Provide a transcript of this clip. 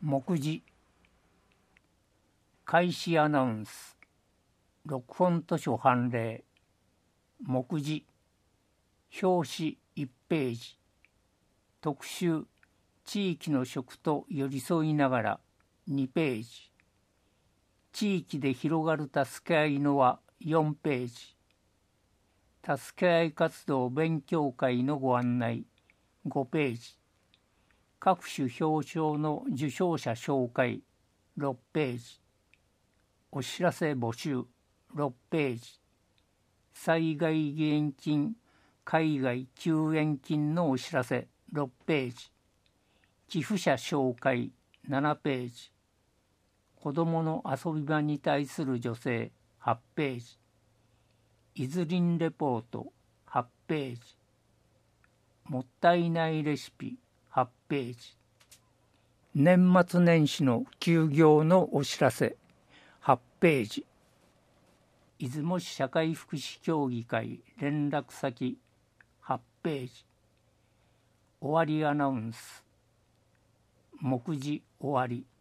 目次開始アナウンス録本図書判例目次表紙1ページ特集地域の食と寄り添いながら2ページ地域で広がる助け合いの輪4ページ助け合い活動勉強会のご案内5ページ各種表彰の受賞者紹介6ページお知らせ募集6ページ災害義援金海外救援金のお知らせ6ページ寄付者紹介7ページ子どもの遊び場に対する助成8ページいずりんレポート8ページもったいないレシピ8ページ年末年始の休業のお知らせ8ページ出雲市社会福祉協議会連絡先8ページ終わりアナウンス目次終わり